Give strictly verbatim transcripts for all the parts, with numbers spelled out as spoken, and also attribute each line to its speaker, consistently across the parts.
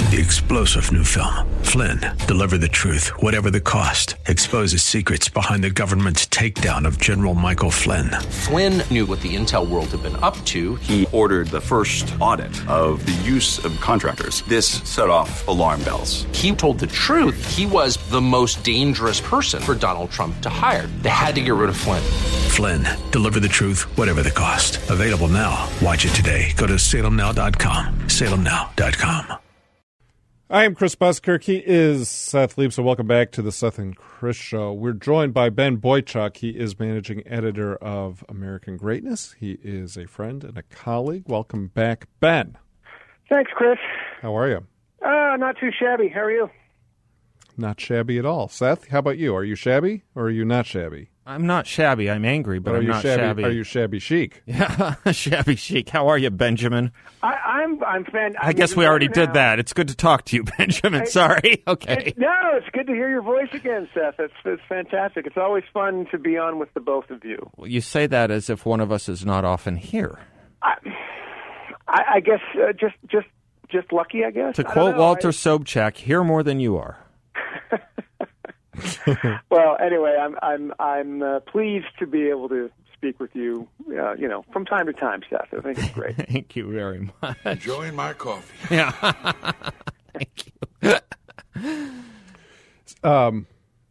Speaker 1: The explosive new film, Flynn, deliver the truth, whatever the cost, exposes secrets behind the government's takedown of General Michael Flynn.
Speaker 2: Flynn knew what the intel world had been up to.
Speaker 3: He ordered the first audit of the use of contractors. This set off alarm bells.
Speaker 2: He told the truth. He was the most dangerous person for Donald Trump to hire. They had to get rid of Flynn.
Speaker 1: Flynn, deliver the truth, whatever the cost. Available now. Watch it today. Go to salem now dot com. salem now dot com.
Speaker 4: I am Chris Buskirk. He is Seth Leib, so welcome back to the Seth and Chris Show. We're joined by Ben Boychuk. He is managing editor of American Greatness. He is a friend and a colleague. Welcome back, Ben.
Speaker 5: Thanks, Chris.
Speaker 4: How are you?
Speaker 5: Uh, not too shabby. How are you?
Speaker 4: Not shabby at all. Seth, how about you? Are you shabby or are you not shabby?
Speaker 6: I'm not shabby. I'm angry, but
Speaker 4: are
Speaker 6: I'm
Speaker 4: you
Speaker 6: not
Speaker 4: shabby,
Speaker 6: shabby.
Speaker 4: Are you shabby chic?
Speaker 6: Yeah, shabby chic. How are you, Benjamin?
Speaker 5: I, I'm I'm fan.
Speaker 6: I guess we already did that. It's good to talk to you, Benjamin.
Speaker 5: I,
Speaker 6: Sorry. Okay.
Speaker 5: It, no, it's good to hear your voice again, Seth. It's it's fantastic. It's always fun to be on with the both of you.
Speaker 6: Well, you say that as if one of us is not often here.
Speaker 5: I, I, I guess uh, just just just lucky. I guess.
Speaker 6: To
Speaker 5: I
Speaker 6: quote
Speaker 5: know,
Speaker 6: Walter
Speaker 5: I,
Speaker 6: Sobchak, here more than you are.
Speaker 5: Well, anyway, I'm I'm I'm uh, pleased to be able to speak with you. Uh, you know, from time to time, Seth. I think it's great.
Speaker 6: Thank you very much.
Speaker 7: Enjoying my coffee.
Speaker 6: Yeah. Thank you.
Speaker 4: um,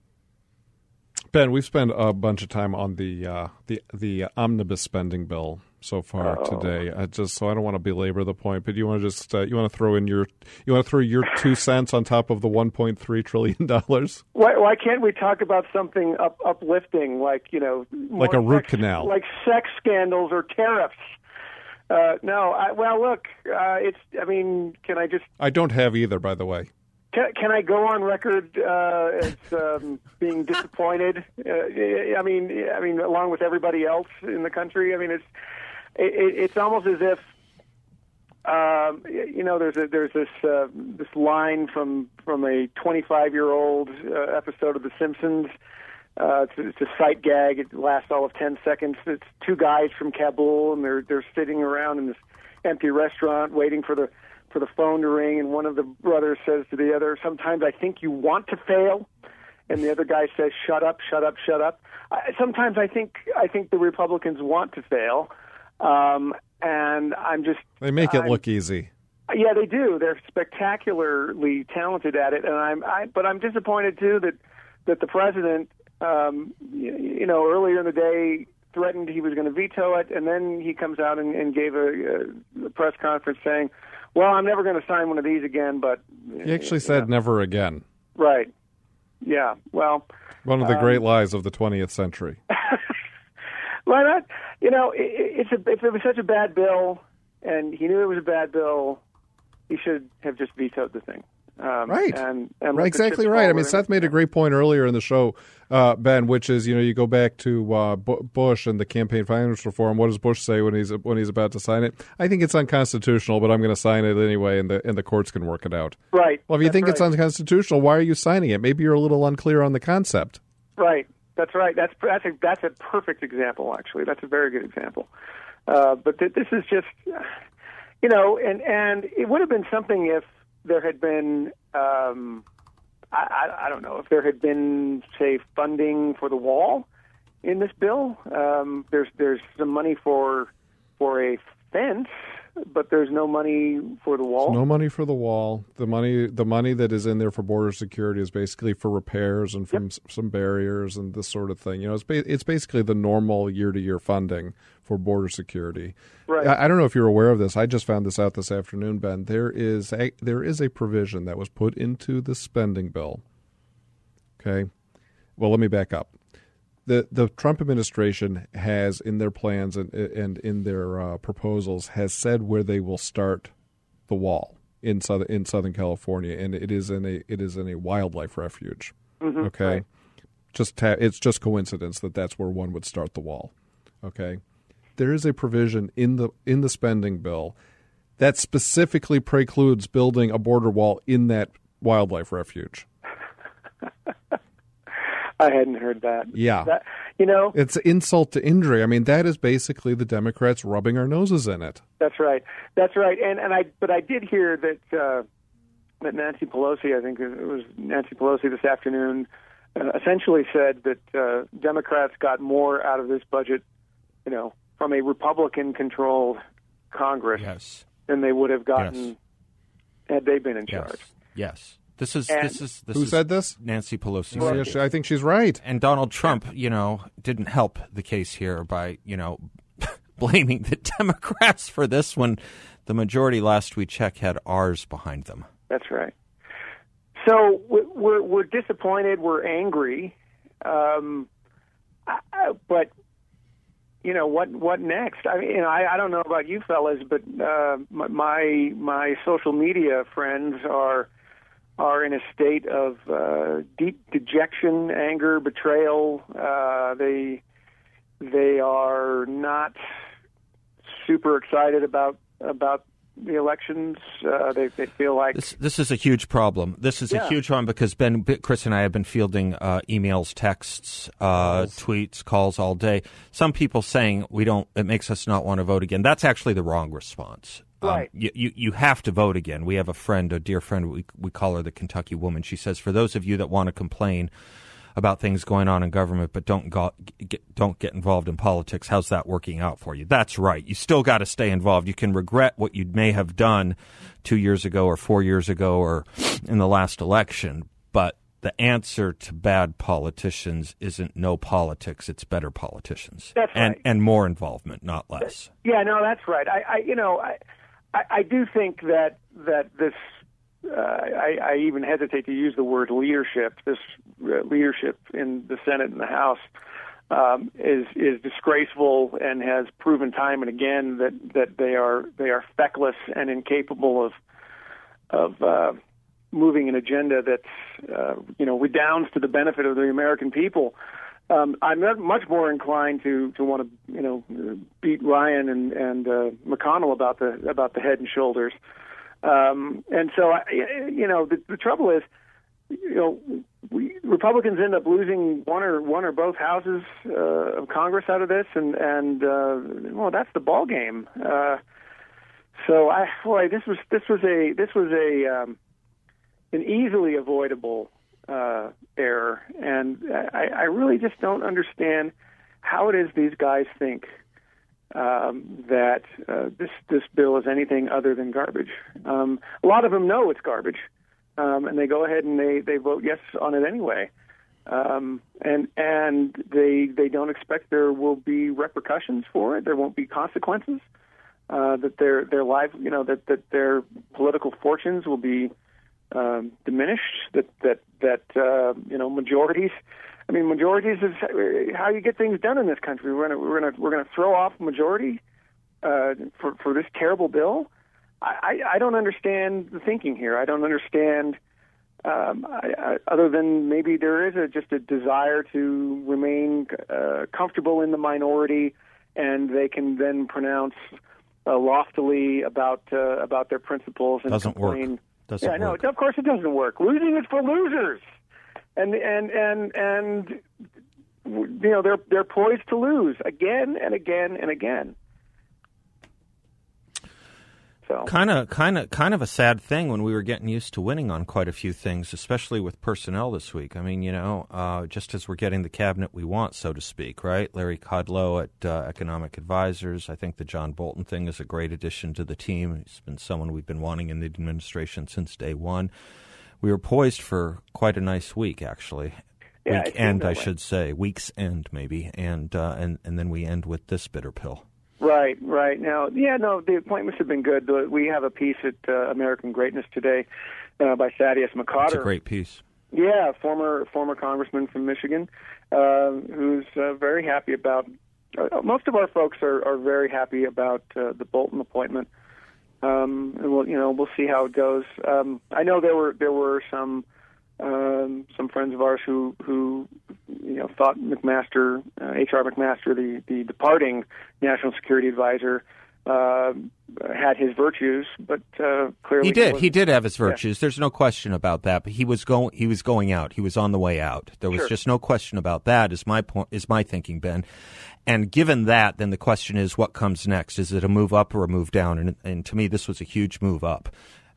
Speaker 4: Ben, we've spent a bunch of time on the uh, the the omnibus spending bill so far
Speaker 5: oh.
Speaker 4: today. I just so I don't want to belabor the point, but you want to just uh, you want to throw in your you want to throw your two cents on top of the one point three trillion dollars.
Speaker 5: Why, why can't we talk about something up, uplifting, like you know,
Speaker 4: like a root
Speaker 5: sex,
Speaker 4: canal,
Speaker 5: like sex scandals or tariffs? Uh, no, I, well, look, uh, it's. I mean, can I just?
Speaker 4: I don't have either, by the way.
Speaker 5: Can, can I go on record uh, as um, being disappointed? Uh, I mean, I mean, along with everybody else in the country. I mean, it's it, it's almost as if um, you know, there's a, there's this uh, this line from from a twenty-five year old uh, episode of The Simpsons. Uh, it's, it's a sight gag. It lasts all of ten seconds. It's two guys from Kabul, and they're they're sitting around in this empty restaurant waiting for the for the phone to ring, and one of the brothers says to the other, "Sometimes I think you want to fail," and the other guy says, "Shut up, shut up, shut up." I, sometimes I think I think the Republicans want to fail, um, and I'm just
Speaker 4: they make it
Speaker 5: I'm,
Speaker 4: look easy.
Speaker 5: Yeah, they do. They're spectacularly talented at it, and I'm I, but I'm disappointed too that that the president, um, you, you know, earlier in the day threatened he was going to veto it, and then he comes out and, and gave a, a press conference saying, "Well, I'm never going to sign one of these again." But
Speaker 4: he actually said,
Speaker 5: know.
Speaker 4: "Never again."
Speaker 5: Right. Yeah. Well,
Speaker 4: one of the
Speaker 5: um,
Speaker 4: great lies of the twentieth century.
Speaker 5: Why not? You know, it, it's a, if it was such a bad bill, and he knew it was a bad bill, he should have just vetoed the thing. Um,
Speaker 4: right.
Speaker 5: And, and
Speaker 4: right. Exactly right. I mean, Seth made a great point earlier in the show, uh, Ben, which is, you know, you go back to uh, Bush and the campaign finance reform. What does Bush say when he's when he's about to sign it? I think it's unconstitutional, but I'm going to sign it anyway, and the and the courts can work it out.
Speaker 5: Right.
Speaker 4: Well, if you
Speaker 5: That's
Speaker 4: think
Speaker 5: right.
Speaker 4: it's unconstitutional, why are you signing it? Maybe you're a little unclear on the concept.
Speaker 5: Right. That's right. That's that's a, that's a perfect example, actually. That's a very good example. Uh, but th- this is just, you know, and, and it would have been something if there had been, um, I, I, I don't know, if there had been, say, funding for the wall in this bill. Um, there's there's some money for for a fence, but there's no money for the wall.
Speaker 4: There's no money for the wall. The money the money that is in there for border security is basically for repairs and from
Speaker 5: yep.
Speaker 4: s- some barriers and this sort of thing. You know, it's ba- it's basically the normal year to year funding for border security.
Speaker 5: Right.
Speaker 4: I, I don't know if you're aware of this. I just found this out this afternoon, Ben. There is a, there is a provision that was put into the spending bill. Okay. Well, let me back up. The the Trump administration has in their plans and and in their uh, proposals has said where they will start the wall in southern in Southern California, and it is in a it is in a wildlife refuge.
Speaker 5: Mm-hmm.
Speaker 4: Okay,
Speaker 5: right.
Speaker 4: just ta- it's just coincidence that that's where one would start the wall. Okay, there is a provision in the in the spending bill that specifically precludes building a border wall in that wildlife refuge.
Speaker 5: I hadn't heard that.
Speaker 4: Yeah.
Speaker 5: That, you know,
Speaker 4: it's insult to injury. I mean, that is basically the Democrats rubbing our noses in it.
Speaker 5: That's right. That's right. And and I but I did hear that uh, that Nancy Pelosi, I think it was Nancy Pelosi this afternoon, uh, essentially said that uh, Democrats got more out of this budget, you know, from a Republican-controlled Congress
Speaker 6: yes.
Speaker 5: than they would have gotten
Speaker 6: yes.
Speaker 5: had they been in
Speaker 6: yes.
Speaker 5: charge.
Speaker 6: Yes. This is
Speaker 5: And
Speaker 6: this is this
Speaker 4: who
Speaker 6: is
Speaker 4: said this?
Speaker 6: Nancy Pelosi.
Speaker 4: Oh, yeah, she- I think she's right.
Speaker 6: And Donald Trump, you know, didn't help the case here by, you know, blaming the Democrats for this when the majority last we checked had ours behind them.
Speaker 5: That's right. So we're we're disappointed. We're angry, um, I, but you know what? What next? I mean, you know, I, I don't know about you fellas, but uh, my my social media friends are are in a state of uh, deep dejection, anger, betrayal. Uh, they they are not super excited about about the elections. Uh, they they feel like
Speaker 6: This this is a huge problem. This is
Speaker 5: Yeah.
Speaker 6: a huge one because Ben, Chris, and I have been fielding uh, emails, texts, uh, tweets, calls all day. Some people saying we don't. It makes us not want to vote again. That's actually the wrong response.
Speaker 5: Right.
Speaker 6: Um, you, you you have to vote again. We have a friend, a dear friend. We we call her the Kentucky Woman. She says, for those of you that want to complain about things going on in government, but don't go, get, don't get involved in politics. How's that working out for you? That's right. You still got to stay involved. You can regret what you may have done two years ago or four years ago or in the last election, but the answer to bad politicians isn't no politics. It's better politicians.
Speaker 5: That's
Speaker 6: and,
Speaker 5: right.
Speaker 6: And more involvement, not less.
Speaker 5: Yeah, no, that's right. I, I you know, I, I, I do think that that this. Uh, I, I even hesitate to use the word leadership. This uh, leadership in the Senate and the House um, is is disgraceful and has proven time and again that, that they are they are feckless and incapable of of uh, moving an agenda that's uh, you know redounds to the benefit of the American people. Um, I'm much more inclined to, to want to you know beat Ryan and and uh, McConnell about the about the Head and Shoulders. Um, and so, I, you know, the, the trouble is, you know, we Republicans end up losing one or one or both houses uh, of Congress out of this, and and uh, well, that's the ball game. Uh, so, I boy, this was this was a this was a um, an easily avoidable uh, error, and I, I really just don't understand how it is these guys think. Um, that uh, this this bill is anything other than garbage. Um, a lot of them know it's garbage, um, and they go ahead and they, they vote yes on it anyway. Um, and and they they don't expect there will be repercussions for it. There won't be consequences. Uh, that their their life, you know, that, that their political fortunes will be um, diminished. That that that uh, you know majorities. I mean, majorities is how you get things done in this country. We're gonna we're gonna we're gonna throw off a majority uh, for for this terrible bill. I, I, I don't understand the thinking here. I don't understand um, I, I, other than maybe there is a, just a desire to remain uh, comfortable in the minority, and they can then pronounce uh, loftily about uh, about their principles and
Speaker 6: Doesn't
Speaker 5: complain.
Speaker 6: work. Doesn't
Speaker 5: yeah, no,
Speaker 6: work.
Speaker 5: of course it doesn't work. Losing is for losers. And and and and you know they're they're poised to lose again and again and again. So
Speaker 6: Kind of, kind of, kind of a sad thing when we were getting used to winning on quite a few things, especially with personnel this week. I mean, you know, uh, just as we're getting the cabinet we want, so to speak, right? Larry Kudlow at uh, Economic Advisors. I think the John Bolton thing is a great addition to the team. He's been someone we've been wanting in the administration since day one. We were poised for quite a nice week, actually.
Speaker 5: Yeah,
Speaker 6: week
Speaker 5: it
Speaker 6: end,
Speaker 5: seemed that
Speaker 6: I
Speaker 5: way.
Speaker 6: should say. Week's end, maybe. And, uh, and, and then we end with this bitter pill.
Speaker 5: right, right now, yeah, no, the appointments have been good. We have a piece at uh, American Greatness today uh, by Thaddeus McCotter.
Speaker 6: It's a great piece.
Speaker 5: Yeah, former former congressman from Michigan, uh, who's uh, very happy about. Uh, most of our folks are, are very happy about uh, the Bolton appointment. Um, and we'll, you know, we'll see how it goes. Um, I know there were there were some um, some friends of ours who who you know thought McMaster, uh, H R McMaster, the the departing National Security Advisor, uh, had his virtues, but uh, clearly
Speaker 6: He did.
Speaker 5: wasn't.
Speaker 6: He did have his virtues. There's no question about that. But he was going. He was going out. He was on the way out. There was
Speaker 5: Sure.
Speaker 6: just no question about that. Is my point? Is my thinking, Ben? And given that, then the question is, what comes next? Is it a move up or a move down? And, and to me, this was a huge move up.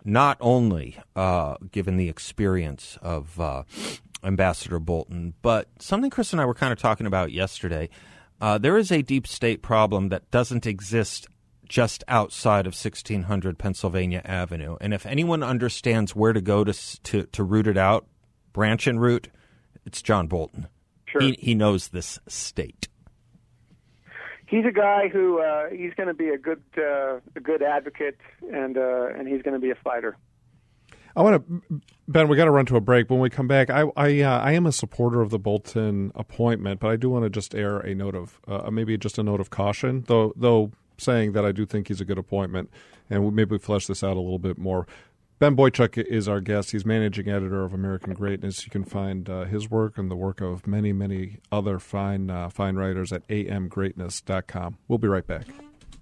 Speaker 6: not only uh, given the experience of uh, Ambassador Bolton, but something Chris and I were kind of talking about yesterday. Uh, there is a deep state problem that doesn't exist just outside of sixteen hundred Pennsylvania Avenue. And if anyone understands where to go to to, to root it out, branch and root, it's John Bolton.
Speaker 5: Sure.
Speaker 6: He, he knows this state.
Speaker 5: He's a guy who uh, he's going to be a good uh, a good advocate, and uh, and he's going to be a fighter.
Speaker 4: I want to, Ben, we got to run to a break. When we come back, I I, uh, I am a supporter of the Bolton appointment, but I do want to just air a note of uh, maybe just a note of caution, though though saying that I do think he's a good appointment, and we maybe flesh this out a little bit more. Ben Boychuk is our guest. He's managing editor of American Greatness. You can find uh, his work and the work of many, many other fine uh, fine writers at a m greatness dot com. We'll be right back.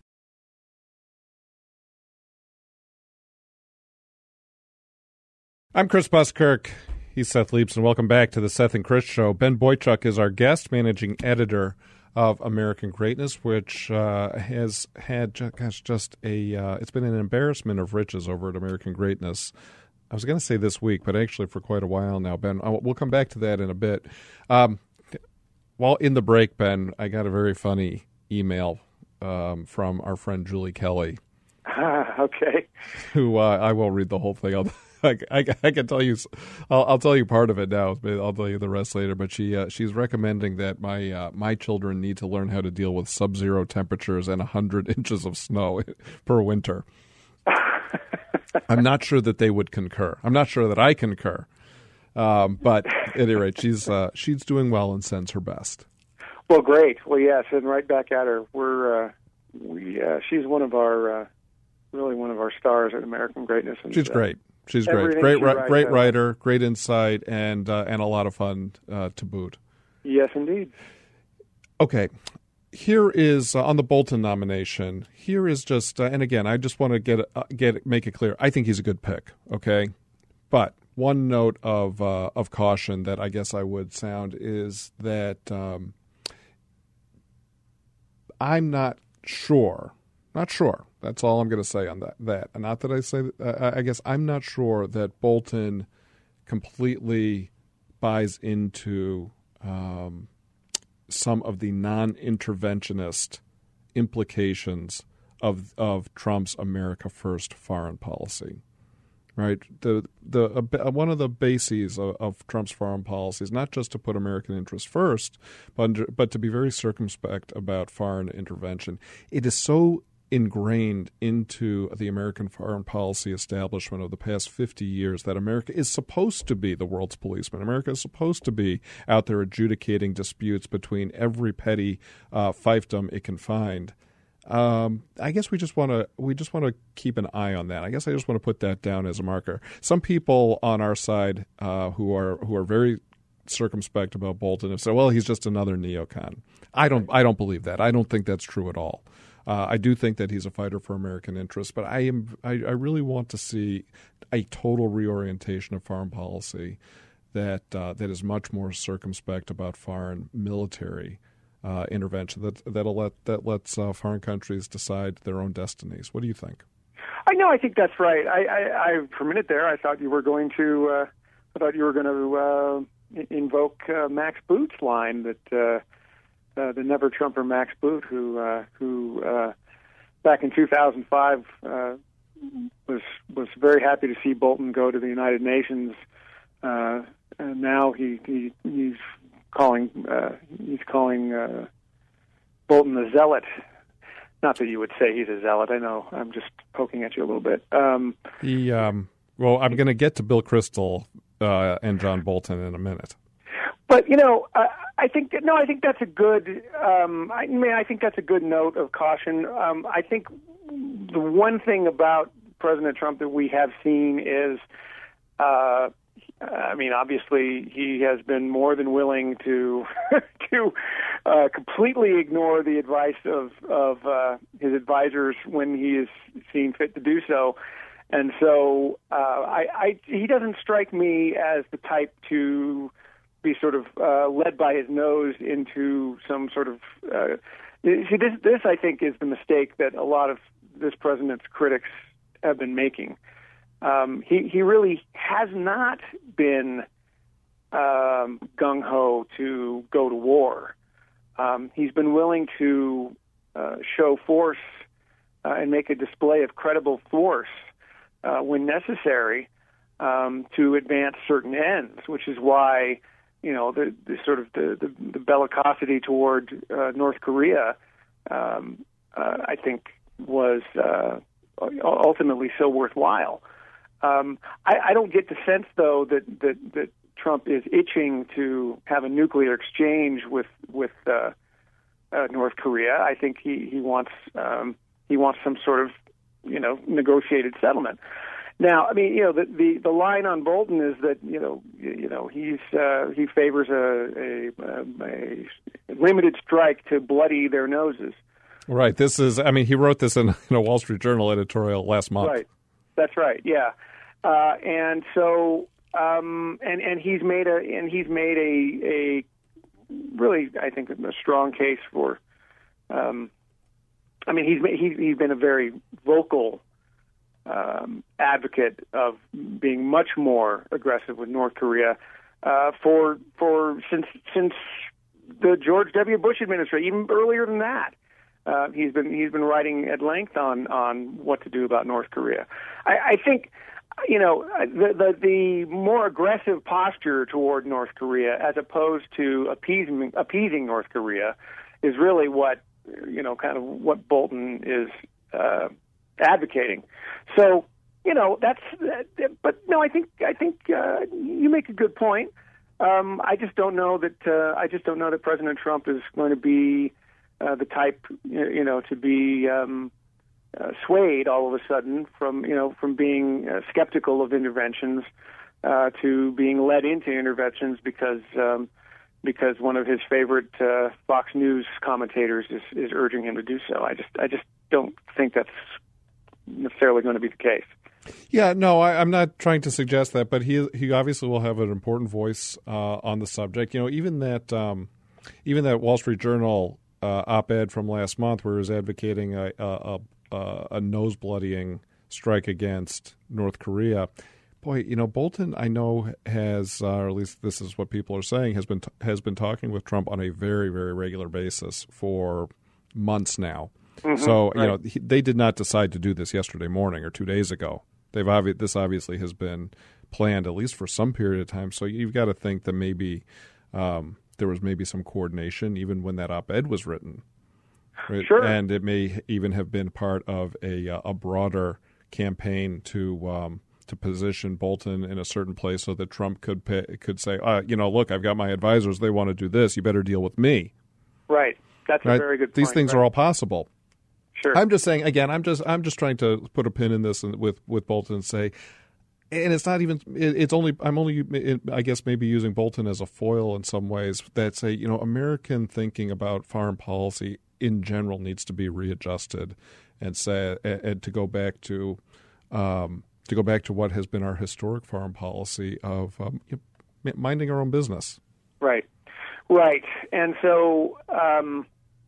Speaker 4: I'm Chris Buskirk. He's Seth Leaps, and welcome back to the Seth and Chris Show. Ben Boychuk is our guest, managing editor of American Greatness, which uh, has had, gosh, just a, uh, it's been an embarrassment of riches over at American Greatness. I was going to say this week, but actually for quite a while now, Ben. We'll come back to that in a bit. Um, while in the break, Ben, I got a very funny email um, from our friend Julie Kelly.
Speaker 5: Ah, okay.
Speaker 4: Who uh, I won't read the whole thing. I'll, I, I, I can tell you, I'll, I'll tell you part of it now. But I'll tell you the rest later. But she uh, she's recommending that my uh, my children need to learn how to deal with sub-zero temperatures and a hundred inches of snow per winter. I'm not sure that they would concur. I'm not sure that I concur. Um, but at any rate, she's uh, she's doing well and sends her best.
Speaker 5: Well, great. Well, yes, and right back at her. We're uh, we uh, she's one of our uh, really one of our stars at American Greatness. And,
Speaker 4: she's great. She's great, great, great writer, great insight, and uh, and a lot of fun uh, to boot.
Speaker 5: Yes, indeed.
Speaker 4: Okay, here is uh, on the Bolton nomination. Here is just, uh, and again, I just want to get uh, get make it clear. I think he's a good pick. Okay, but one note of uh, of caution that I guess I would sound is that um, I'm not sure. Not sure. That's all I'm going to say on that. That, and not that I say. Uh, I guess I'm not sure that Bolton completely buys into um, some of the non-interventionist implications of of Trump's America First foreign policy. Right. The the uh, one of the bases of, of Trump's foreign policy is not just to put American interests first, but but to be very circumspect about foreign intervention. It is so ingrained into the American foreign policy establishment of the past fifty years that America is supposed to be the world's policeman. America is supposed to be out there adjudicating disputes between every petty uh, fiefdom it can find. Um, I guess we just want to we just want to keep an eye on that. I guess I just want to put that down as a marker. Some people on our side uh, who are who are very circumspect about Bolton have said, "Well, he's just another neocon." I don't I don't believe that. I don't think that's true at all. Uh, I do think that he's a fighter for American interests, but I am I, I really want to see a total reorientation of foreign policy that uh, that is much more circumspect about foreign military uh, intervention that that'll let that lets uh, foreign countries decide their own destinies. What do you think?
Speaker 5: I know. I think that's right. I, I, I for a minute there, I thought you were going to uh, I thought you were going to uh, invoke uh, Max Boot's line that. Uh, Uh, the never Trumper Max Boot, who uh, who uh, back in two thousand five uh, was was very happy to see Bolton go to the United Nations. Uh, and now he, he he's calling uh, he's calling uh, Bolton a zealot. Not that you would say he's a zealot. I know. I'm just poking at you a little bit. Um,
Speaker 4: he um, well, I'm going to get to Bill Kristol uh, and John Bolton in a minute.
Speaker 5: But you know, I, I think that, no, I think that's a good. Um, I mean, I think that's a good note of caution. Um, I think the one thing about President Trump that we have seen is, uh, I mean, obviously he has been more than willing to to uh, completely ignore the advice of of uh, his advisors when he is seen fit to do so. And so, uh, I, I he doesn't strike me as the type to be sort of uh, led by his nose into some sort of uh, see this this I think is the mistake that a lot of this president's critics have been making. um, he he really has not been um, gung ho to go to war. Um, he's been willing to uh, show force uh, and make a display of credible force uh, when necessary um, to advance certain ends, which is why, you know, the, the sort of the, the, the bellicosity toward uh, North Korea, um, uh, I think, was uh, ultimately so worthwhile. Um, I, I don't get the sense, though, that, that, that Trump is itching to have a nuclear exchange with with uh, uh, North Korea. I think he he wants um, he wants some sort of, you know, negotiated settlement. Now, I mean, you know, the the, the line on Bolton is that, you know you, you know he's uh, he favors a, a a limited strike to bloody their noses.
Speaker 4: Right. This is. I mean, he wrote this in, in a Wall Street Journal editorial last month.
Speaker 5: Right. That's right. Yeah. Uh, and so. Um, and, and he's made a and he's made a, a really, I think, a strong case for. Um, I mean, he's he's he's been a very vocal um, advocate of being much more aggressive with North Korea uh, for for since since the George W. Bush administration, even earlier than that. Uh, he's been he's been writing at length on on what to do about North Korea. I, I think. You know, the, the the more aggressive posture toward North Korea, as opposed to appeasing appeasing North Korea, is really what, you know, kind of what Bolton is uh, advocating. So, you know, that's. But no, I think I think uh, you make a good point. Um, I just don't know that uh, I just don't know that President Trump is going to be uh, the type, you know, to be. Um, Uh, swayed all of a sudden from you know from being uh, skeptical of interventions uh, to being led into interventions because um, because one of his favorite uh, Fox News commentators is, is urging him to do so. I just I just don't think that's necessarily going to be the case.
Speaker 4: Yeah, no, I, I'm not trying to suggest that, but he he obviously will have an important voice uh, on the subject. You know, even that um, even that Wall Street Journal uh, op-ed from last month, where he was advocating a, a, a Uh, a nose-bloodying strike against North Korea. Boy, you know, Bolton, I know, has, uh, or at least this is what people are saying, has been t- has been talking with Trump on a very, very regular basis for months now. Mm-hmm, so, right. you know, he, they did not decide to do this yesterday morning or two days ago. They've obvi- This obviously has been planned at least for some period of time. So you've got to think that maybe um, there was maybe some coordination even when that op-ed was written. Right?
Speaker 5: Sure.
Speaker 4: And it may even have been part of a a broader campaign to um, to position Bolton in a certain place so that Trump could pay, could say, uh, you know, look, I've got my advisors. They want to do this. You better deal with me.
Speaker 5: Right. That's right? a very good point.
Speaker 4: These things
Speaker 5: right.
Speaker 4: are all possible.
Speaker 5: Sure.
Speaker 4: I'm just saying again. I'm just I'm just trying to put a pin in this with with Bolton and say. And it's not even. It's only. I'm only. I guess maybe using Bolton as a foil in some ways. That say, you know, American thinking about foreign policy in general needs to be readjusted, and say, and to go back to, um, to go back to what has been our historic foreign policy of um, minding our own business.
Speaker 5: Right, right, and so. Um,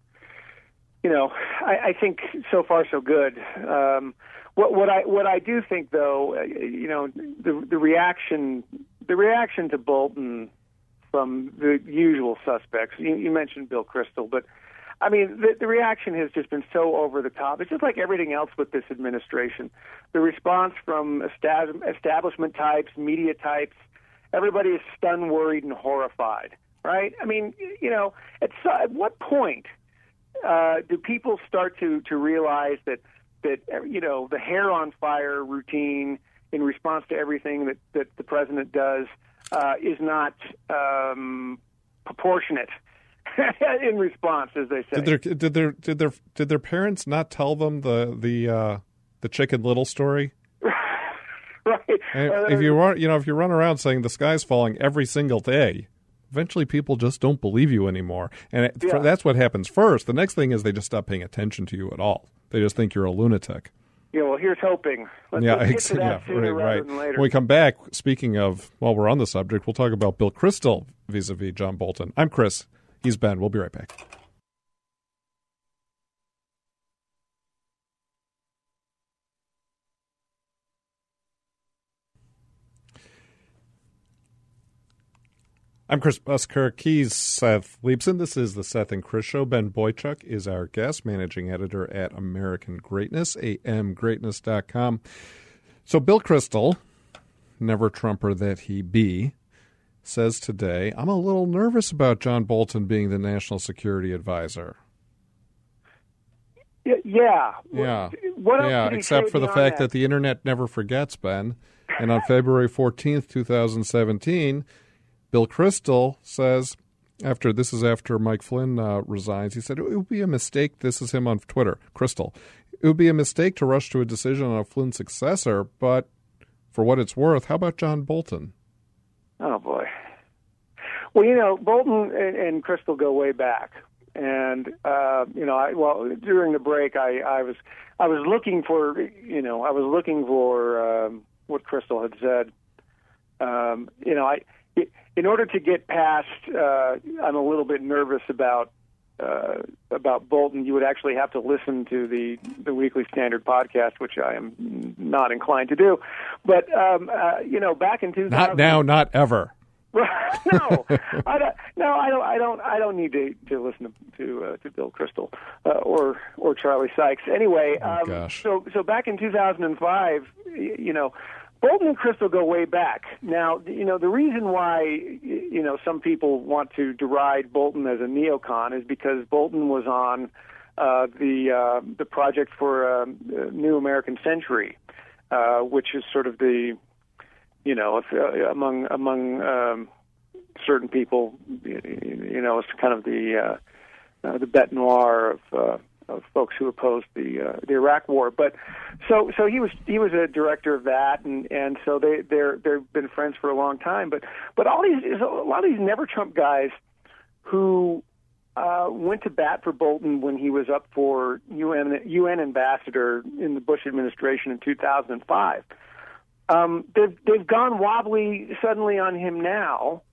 Speaker 5: you know, I, I think so far so good. Um, What, what I what I do think, though, uh, you know, the the reaction the reaction to Bolton from the usual suspects. You, you mentioned Bill Kristol, but I mean, the, the reaction has just been so over the top. It's just like everything else with this administration. The response from estab- establishment types, media types, everybody is stunned, worried, and horrified. Right? I mean, you know, at, at what point uh, do people start to to realize that? that, you know, the hair on fire routine in response to everything that, that the president does uh, is not um, proportionate in response, as they say.
Speaker 4: Did their did their did their did their parents not tell them the the uh, the Chicken Little story?
Speaker 5: Right. Uh,
Speaker 4: if you run, you know, if you run around saying the sky's falling every single day, eventually people just don't believe you anymore, and it,
Speaker 5: yeah.
Speaker 4: that's what happens first. The next thing is they just stop paying attention to you at all. They just think you're a lunatic.
Speaker 5: Yeah, well, here's hoping. Let's,
Speaker 4: yeah,
Speaker 5: let's get to that
Speaker 4: yeah,
Speaker 5: sooner
Speaker 4: right,
Speaker 5: rather
Speaker 4: right.
Speaker 5: than later.
Speaker 4: When we come back, speaking of, while we're on the subject, we'll talk about Bill Kristol vis-a-vis John Bolton. I'm Chris. He's Ben. We'll be right back. I'm Chris Buskirk. He's Seth Leibson. This is the Seth and Chris Show. Ben Boychuk is our guest, managing editor at American Greatness, A M greatness dot com. So Bill Kristol, never Trumper that he be, says today, I'm a little nervous about John Bolton being the national security advisor.
Speaker 5: Yeah.
Speaker 4: Yeah.
Speaker 5: What else
Speaker 4: yeah,
Speaker 5: did he
Speaker 4: except
Speaker 5: say
Speaker 4: for the
Speaker 5: beyond
Speaker 4: fact
Speaker 5: that?
Speaker 4: that the internet never forgets, Ben. And on February fourteenth, twenty seventeen, Bill Kristol says, after this is after Mike Flynn uh, resigns, he said, it would be a mistake, this is him on Twitter, Kristol, it would be a mistake to rush to a decision on a Flynn successor, but for what it's worth, how about John Bolton?
Speaker 5: Oh, boy. Well, you know, Bolton and, and Kristol go way back. And, uh, you know, I, well, during the break, I, I was I was looking for, you know, I was looking for um, what Kristol had said. Um, you know, I in order to get past, uh, I'm a little bit nervous about uh, about Bolton. You would actually have to listen to the the Weekly Standard podcast, which I am not inclined to do. But um, uh, you know, back in two thousand,
Speaker 4: Not now, not ever.
Speaker 5: no, I don't. No, I don't. I don't. I don't need to, to listen to to, uh, to Bill Kristol uh, or or Charlie Sykes. Anyway,
Speaker 4: Oh,
Speaker 5: um,
Speaker 4: gosh.
Speaker 5: so so back in two thousand five, you know, Bolton and Kristol go way back. Now, you know, the reason why you know some people want to deride Bolton as a neocon is because Bolton was on uh, the uh, the project for uh, New American Century, uh, which is sort of the You know, if, uh, among among um, certain people, you know, it's kind of the uh, uh, the bête noire of, uh, of folks who opposed the uh, the Iraq War. But so so he was he was a director of that, and, and so they they're they've been friends for a long time. But but all these a lot of these Never Trump guys who uh, went to bat for Bolton when he was up for U N U N ambassador in the Bush administration in two thousand five. Um, they've, they've gone wobbly suddenly on him now,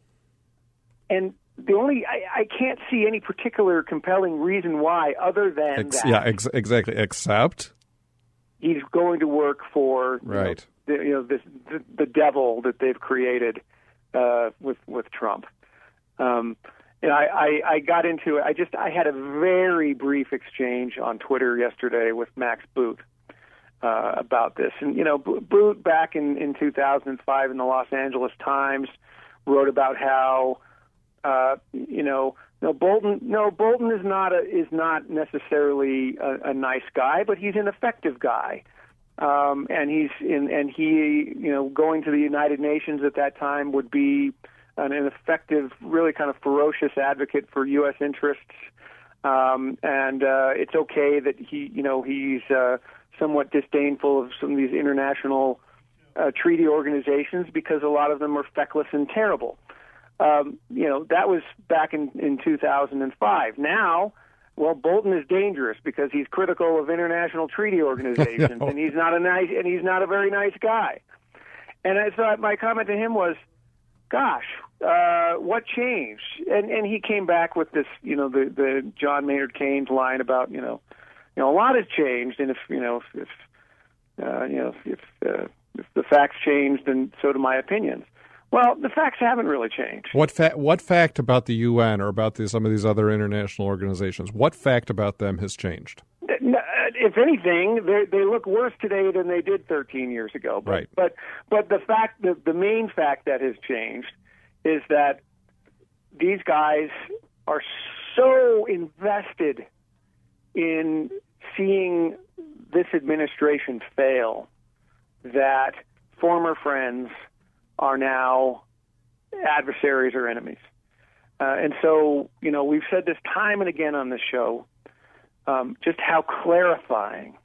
Speaker 5: and the only I, I can't see any particular compelling reason why, other than
Speaker 4: Ex-
Speaker 5: that
Speaker 4: yeah, ex- exactly. Except,
Speaker 5: he's going to work for
Speaker 4: right.
Speaker 5: you know, the, you know this the, the devil that they've created uh, with with Trump. Um, and I, I, I got into it. I just I had a very brief exchange on Twitter yesterday with Max Boot. Uh, about this. And, you know, Boot back in, in two thousand five in the Los Angeles Times wrote about how, uh, you know, no Bolton, no Bolton is not a, is not necessarily a, a nice guy, but he's an effective guy. Um, and he's in, and he, you know, going to the United Nations at that time would be an, an effective, really kind of ferocious advocate for U S interests. Um, and uh, it's okay that he, you know, he's uh, somewhat disdainful of some of these international uh, treaty organizations because a lot of them are feckless and terrible. Um, you know, that was back in, in two thousand five. Now, well, Bolton is dangerous because he's critical of international treaty organizations, and he's not a nice, and he's not a very nice guy. And I thought my comment to him was, "Gosh, uh, what changed?" And and he came back with this, you know, the the John Maynard Keynes line about, you know. You know, a lot has changed, and if you know, if, if uh, you know, if uh, if the facts change, then so do my opinions. Well, the facts haven't really changed.
Speaker 4: What fa- what fact about the U N or about the, some of these other international organizations? What fact about them has changed?
Speaker 5: If anything, they they look worse today than they did thirteen years ago. But,
Speaker 4: right.
Speaker 5: But but the fact, the the main fact that has changed is that these guys are so invested in seeing this administration fail that former friends are now adversaries or enemies. Uh, and so, you know, we've said this time and again on this show, um, just how clarifying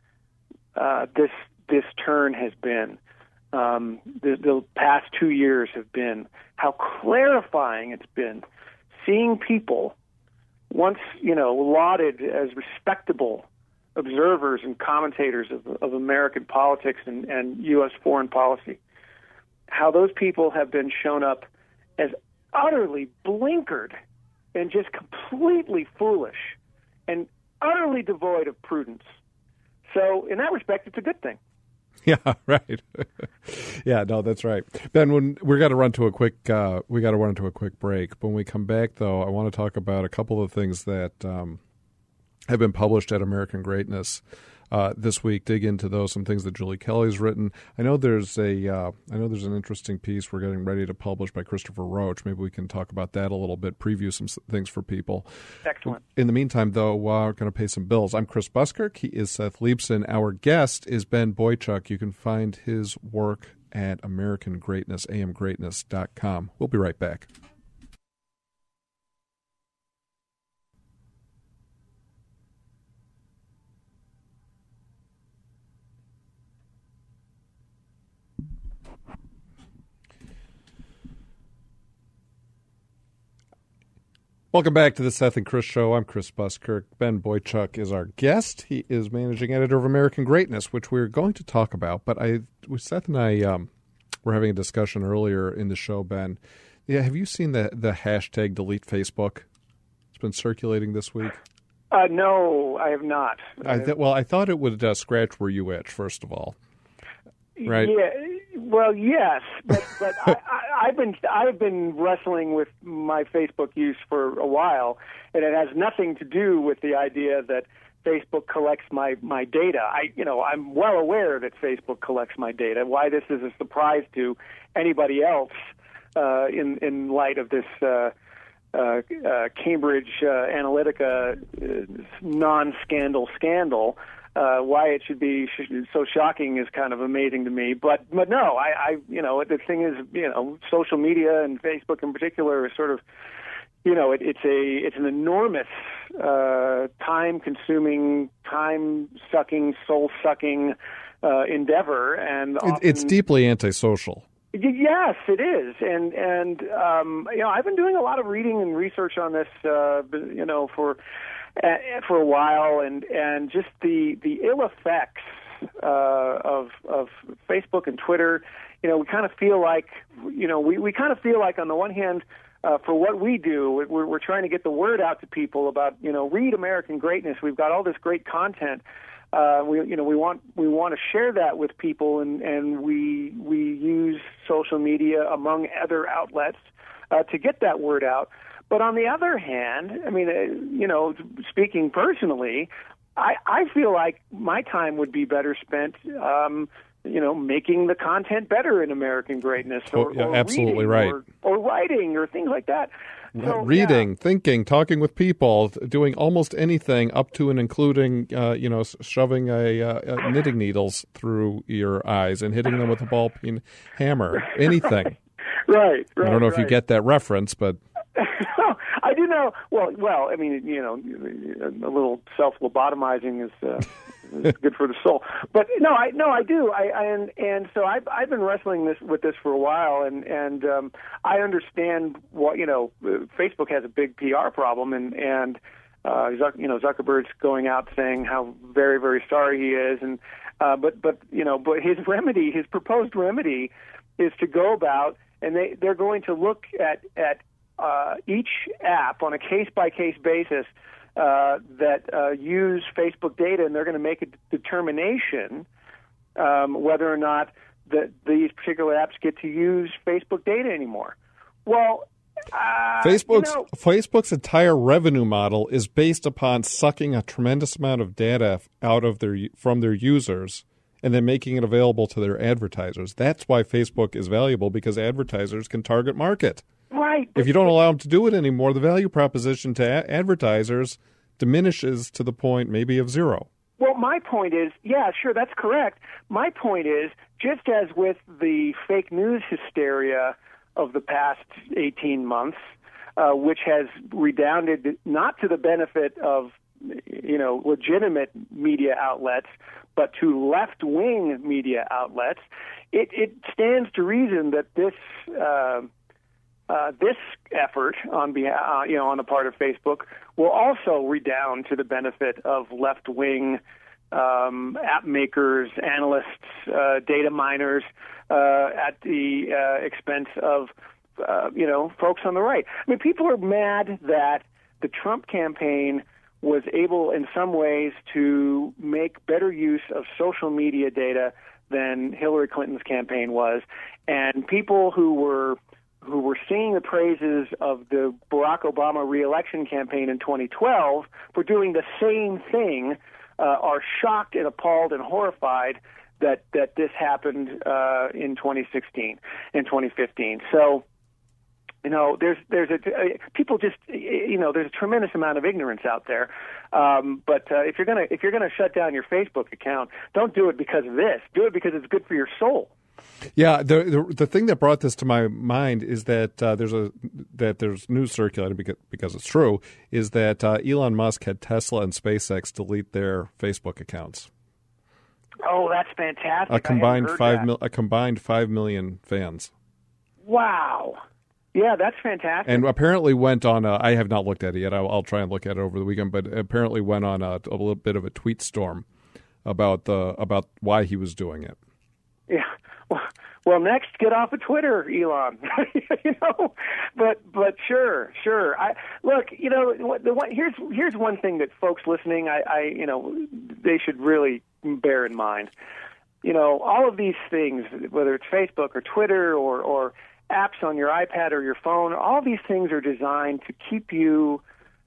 Speaker 5: uh, this this turn has been. Um, the, the past two years have been, how clarifying it's been, seeing people once, you know, lauded as respectable observers and commentators of, of American politics and, and U S foreign policy, how those people have been shown up as utterly blinkered and just completely foolish and utterly devoid of prudence. So in that respect, it's a good thing.
Speaker 4: Yeah, right. Yeah, no, that's right. Ben, when we got to run to a quick, uh, we got to run to a quick break. When we come back, though, I want to talk about a couple of things that um, have been published at American Greatness uh, this week. Dig into those, some things that Julie Kelly's written. I know there's a, uh, I know there's an interesting piece we're getting ready to publish by Christopher Roach. Maybe we can talk about that a little bit, preview some things for people.
Speaker 5: Excellent.
Speaker 4: In the meantime, though, uh, we're going to pay some bills. I'm Chris Buskirk. He is Seth Leibson. Our guest is Ben Boychuk. You can find his work at American Greatness, A M greatness dot com. We'll be right back. Welcome back to the Seth and Chris Show. I'm Chris Buskirk. Ben Boychuk is our guest. He is managing editor of American Greatness, which we're going to talk about. But I, Seth and I um, were having a discussion earlier in the show, Ben. Yeah, have you seen the, the hashtag delete Facebook? It's been circulating this week.
Speaker 5: Uh, no, I have not.
Speaker 4: I th- well, I thought it would uh, scratch where you itch, first of all. Right?
Speaker 5: Yeah. Well, yes, but but I, I, I've been I've been wrestling with my Facebook use for a while, and it has nothing to do with the idea that Facebook collects my, my data. I you know I'm well aware that Facebook collects my data. Why this is a surprise to anybody else uh, in in light of this uh, uh, uh, Cambridge uh, Analytica uh, non-scandal scandal. Uh, why it should be sh- so shocking is kind of amazing to me. But but no, I, I you know the thing is you know social media and Facebook in particular is sort of you know it, it's a it's an enormous uh, time-consuming, time-sucking, soul-sucking uh, endeavor, and often,
Speaker 4: it's deeply antisocial.
Speaker 5: Yes, it is, and and um, you know I've been doing a lot of reading and research on this, uh, you know for. Uh, for a while, and, and just the the ill effects uh, of of Facebook and Twitter. You know, we kind of feel like, you know, we, we kind of feel like on the one hand, uh, for what we do, we're, we're trying to get the word out to people about, you know, read American Greatness. We've got all this great content. Uh, we you know we want we want to share that with people, and, and we we use social media among other outlets uh, to get that word out. But on the other hand, I mean, uh, you know, speaking personally, I, I feel like my time would be better spent, um, you know, making the content better in American Greatness, or,
Speaker 4: oh, yeah,
Speaker 5: or
Speaker 4: absolutely
Speaker 5: reading,
Speaker 4: right,
Speaker 5: or, or writing, or things like that. So,
Speaker 4: reading,
Speaker 5: yeah.
Speaker 4: thinking, talking with people, doing almost anything up to and including, uh, you know, shoving a, uh, a knitting needles through your eyes and hitting them with a ball peen hammer. Anything.
Speaker 5: Right, right.
Speaker 4: I don't know if
Speaker 5: right.
Speaker 4: you get that reference, but.
Speaker 5: I do know. Well, well. I mean, you know, a little self-lobotomizing is, uh, is good for the soul. But no, I no, I do. I, I and and so I've I've been wrestling this with this for a while, and and um, I understand what you know. Facebook has a big P R problem, and and uh, Zuck, you know Zuckerberg's going out saying how very very sorry he is, and uh, but but you know, but his remedy, his proposed remedy, is to go about, and they they're going to look at at. Uh, each app on a case-by-case basis uh, that uh, use Facebook data, and they're going to make a determination um, whether or not that these particular apps get to use Facebook data anymore. Well, uh,
Speaker 4: Facebook's
Speaker 5: you know,
Speaker 4: Facebook's entire revenue model is based upon sucking a tremendous amount of data out of their from their users and then making it available to their advertisers. That's why Facebook is valuable, because advertisers can target market.
Speaker 5: Right.
Speaker 4: If you don't allow them to do it anymore, the value proposition to a- advertisers diminishes to the point maybe of zero.
Speaker 5: Well, my point is, yeah, sure, that's correct. My point is, just as with the fake news hysteria of the past eighteen months, uh, which has redounded not to the benefit of, you know, legitimate media outlets, but to left-wing media outlets, it, it stands to reason that this uh, uh, this effort on behalf, uh, you know, on the part of Facebook will also redound to the benefit of left-wing um, app makers, analysts, uh, data miners, uh, at the uh, expense of, uh, you know, folks on the right. I mean, people are mad that the Trump campaign was able in some ways to make better use of social media data than Hillary Clinton's campaign was, and people who were who were singing the praises of the Barack Obama re-election campaign in twenty twelve for doing the same thing uh, are shocked and appalled and horrified that that this happened uh, in twenty sixteen and twenty fifteen. So, you know, there's there's a uh, people just you know there's a tremendous amount of ignorance out there. Um, but uh, if you're gonna if you're gonna shut down your Facebook account, don't do it because of this. Do it because it's good for your soul.
Speaker 4: Yeah, the, the the thing that brought this to my mind is that uh, there's a that there's news circulating because because it's true is that uh, Elon Musk had Tesla and SpaceX delete their Facebook accounts.
Speaker 5: Oh, that's fantastic!
Speaker 4: A combined five
Speaker 5: that.
Speaker 4: mil, a combined five million fans.
Speaker 5: Wow. Yeah, that's fantastic.
Speaker 4: And apparently went on. A, I have not looked at it yet. I'll, I'll try and look at it over the weekend. But apparently went on a, a little bit of a tweet storm about the about why he was doing it.
Speaker 5: Yeah. Well, well, next, get off of Twitter, Elon. you know, but but sure, sure. I look. You know, the one, here's here's one thing that folks listening, I, I you know, they should really bear in mind. You know, all of these things, whether it's Facebook or Twitter or or apps on your iPad or your phone, all these things are designed to keep you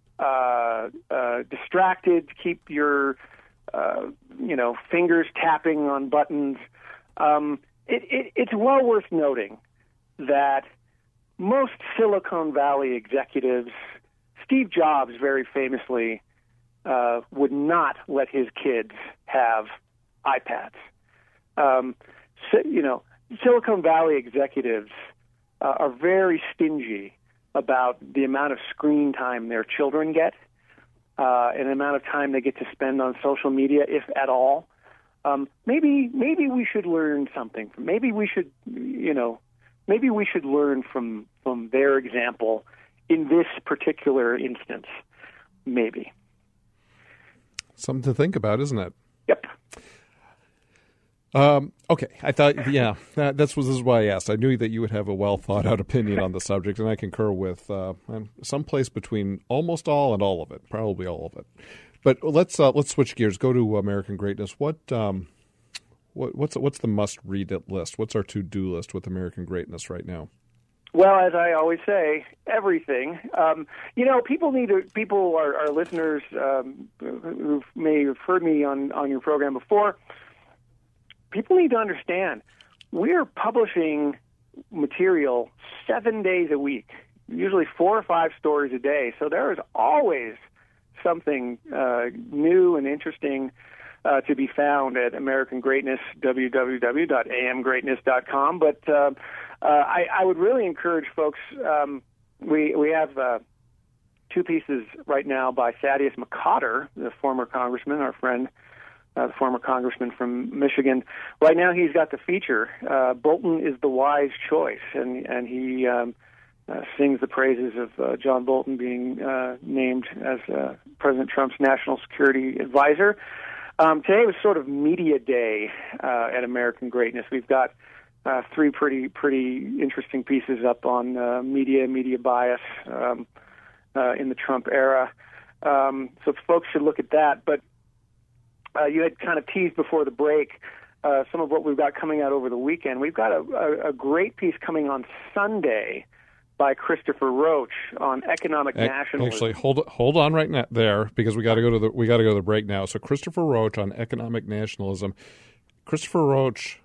Speaker 5: uh, uh, distracted, to keep your uh, you know fingers tapping on buttons. Um, it, it, it's well worth noting that most Silicon Valley executives, Steve Jobs very famously, uh, would not let his kids have iPads. Um, so, you know, Silicon Valley executives uh, are very stingy about the amount of screen time their children get uh, and the amount of time they get to spend on social media, if at all. Um, maybe maybe we should learn something. Maybe we should, you know, maybe we should learn from from their example in this particular instance. Maybe.
Speaker 4: Something to think about, isn't it?
Speaker 5: Yep.
Speaker 4: Um, okay, I thought, yeah, that, that's what this is why I asked. I knew that you would have a well thought out opinion on the subject, and I concur with uh, some place between almost all and all of it, probably all of it. But let's uh, let's switch gears. Go to American Greatness. What um, what what's what's the must read list? What's our to do list with American Greatness right now?
Speaker 5: Well, as I always say, everything. Um, you know, people need to, people, our, our listeners um, who may have heard me on, on your program before, people need to understand we're publishing material seven days a week, usually four or five stories a day. So there is always something uh, new and interesting uh, to be found at American Greatness, w w w dot a m greatness dot com. But uh, uh, I, I would really encourage folks, um, we, we have uh, two pieces right now by Thaddeus McCotter, the former congressman, our friend, uh, the former congressman from Michigan. Right now he's got the feature, uh, Bolton is the Wise Choice, and, and he um, Uh, sings the praises of uh, John Bolton being uh, named as uh, President Trump's national security advisor. Um, today was sort of media day uh, at American Greatness. We've got uh, three pretty pretty interesting pieces up on uh, media, media bias um, uh, in the Trump era. Um, so folks should look at that. But uh, you had kind of teased before the break uh, some of what we've got coming out over the weekend. We've got a, a, a great piece coming on Sunday by Christopher Roach on economic
Speaker 4: Ac-
Speaker 5: nationalism.
Speaker 4: Actually, hold hold on right now there because we got to go to the we got to go to the break now. So Christopher Roach on economic nationalism. Christopher Roach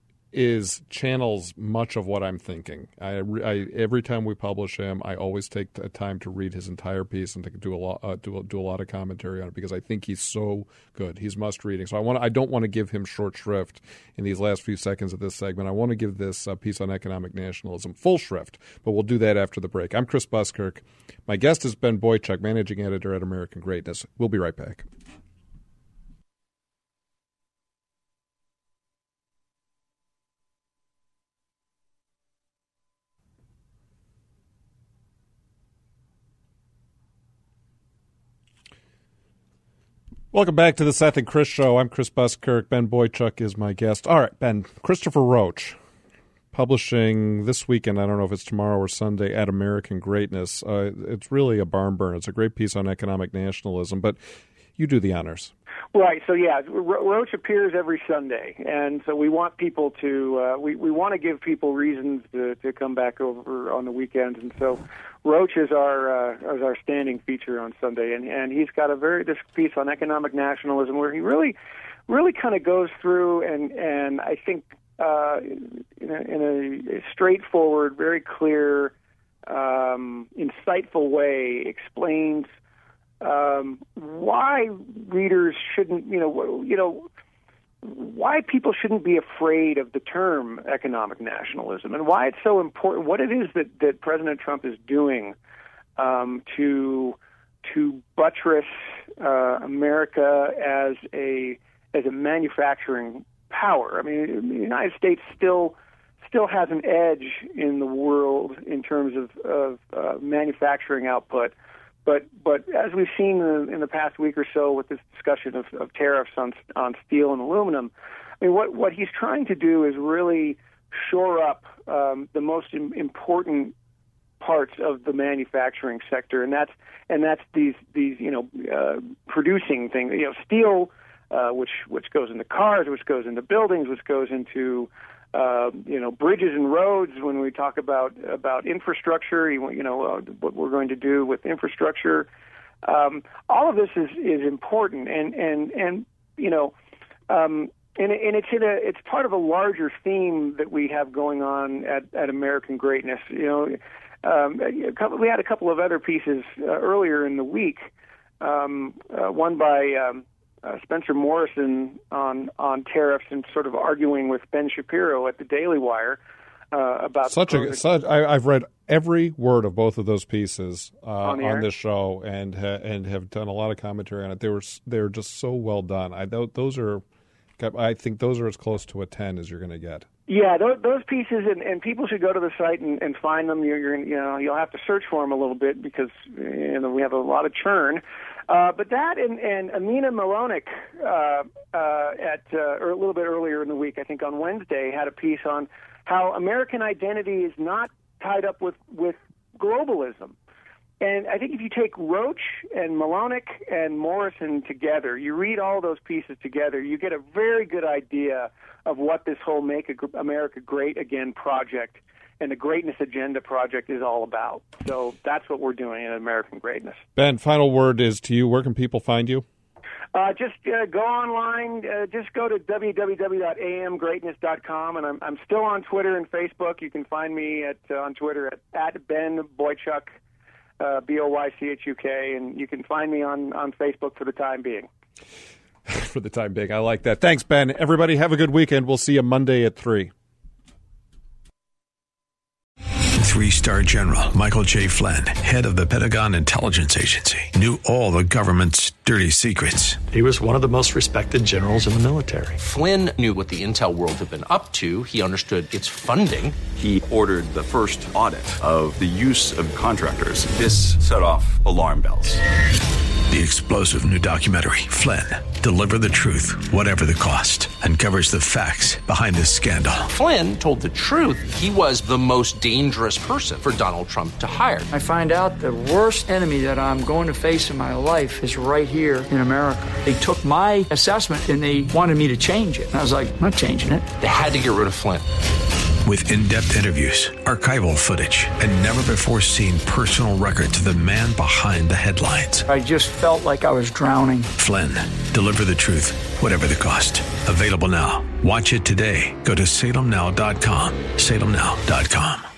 Speaker 4: is channels much of what I'm thinking. I, I every time we publish him, I always take the time to read his entire piece and to do a lot uh, do, do a lot of commentary on it because I think he's so good. He's must reading. So I want I don't want to give him short shrift in these last few seconds of this segment. I want to give this uh, piece on economic nationalism full shrift, but we'll do that after the break. I'm Chris Buskirk. My guest is Ben Boychuk, managing editor at American Greatness. We'll be right back. Welcome back to the Seth and Chris Show. I'm Chris Buskirk. Ben Boychuk is my guest. All right, Ben, Christopher Roach, publishing this weekend, I don't know if it's tomorrow or Sunday, at American Greatness. Uh, it's really a barn burner. It's a great piece on economic nationalism. But You do the honors.
Speaker 5: Right. So yeah, Ro- Roach appears every Sunday, and so we want people to uh, we we want to give people reasons to, to come back over on the weekends, and so Roach is our uh, is our standing feature on Sunday, and and he's got a very this piece on economic nationalism where he really really kind of goes through and and I think uh, in, a, in a straightforward, very clear, um, insightful way explains. Um, why readers shouldn't, you know, you know, why people shouldn't be afraid of the term economic nationalism, and why it's so important. What it is that, that President Trump is doing um, to to buttress uh, America as a as a manufacturing power. I mean, the United States still still has an edge in the world in terms of, of uh, manufacturing output. But but as we've seen in the, in the past week or so with this discussion of, of tariffs on on steel and aluminum, I mean what what he's trying to do is really shore up um, the most im- important parts of the manufacturing sector, and that's and that's these these you know uh, producing things. You know, steel, uh, which which goes into cars, which goes into buildings, which goes into Uh, you know, bridges and roads. When we talk about about infrastructure, you, you know, uh, what we're going to do with infrastructure, um, all of this is, is important, and and and you know, um, and, and it's in a it's part of a larger theme that we have going on at, at American Greatness. You know, um, a couple, we had a couple of other pieces uh, earlier in the week. Um, uh, one by um, Uh, Spencer Morrison on on tariffs and sort of arguing with Ben Shapiro at the Daily Wire uh, about
Speaker 4: such a such. I, I've read every word of both of those pieces uh, on, on this show and ha, and have done a lot of commentary on it. They were they're just so well done. I those are, I think those are as close to a ten as you're going to get.
Speaker 5: Yeah, those, those pieces, and, and people should go to the site and, and find them. You're, you're you know you'll have to search for them a little bit because you know we have a lot of churn. Uh, but that and, and Amina Malonik uh, uh, at uh, or a little bit earlier in the week, I think on Wednesday, had a piece on how American identity is not tied up with, with globalism. And I think if you take Roach and Malonik and Morrison together, you read all those pieces together, you get a very good idea of what this whole Make America Great Again project and the Greatness Agenda project is all about. So that's what we're doing in American Greatness. Ben,
Speaker 4: final word is to you. Where can people find you?
Speaker 5: Uh, just uh, go online. Uh, just go to w w w dot a m greatness dot com, and I'm, I'm still on Twitter and Facebook. You can find me at uh, on Twitter at, at Ben Boychuk, uh, B O Y C H U K, and you can find me on, on Facebook for the time being.
Speaker 4: For the time being. I like that. Thanks, Ben. Everybody have a good weekend. We'll see you Monday at three.
Speaker 1: Three-star General Michael J. Flynn, head of the Pentagon Intelligence Agency, knew all the government's dirty secrets.
Speaker 7: He was one of the most respected generals in the military.
Speaker 2: Flynn knew what the intel world had been up to. He understood its funding.
Speaker 3: He ordered the first audit of the use of contractors. This set off alarm bells.
Speaker 1: The explosive new documentary, Flynn, Deliver the Truth, Whatever the Cost, uncovers the facts behind this scandal.
Speaker 2: Flynn told the truth. He was the most dangerous person for Donald Trump to hire.
Speaker 8: I find out the worst enemy that I'm going to face in my life is right here in America. They took my assessment and they wanted me to change it. And I was like, I'm not changing it.
Speaker 2: They had to get rid of Flynn.
Speaker 1: With in-depth interviews, archival footage, and never-before-seen personal records of the man behind the headlines.
Speaker 8: I just felt like I was drowning.
Speaker 1: Flynn, Deliver the Truth, Whatever the Cost. Available now. Watch it today. Go to salem now dot com. salem now dot com.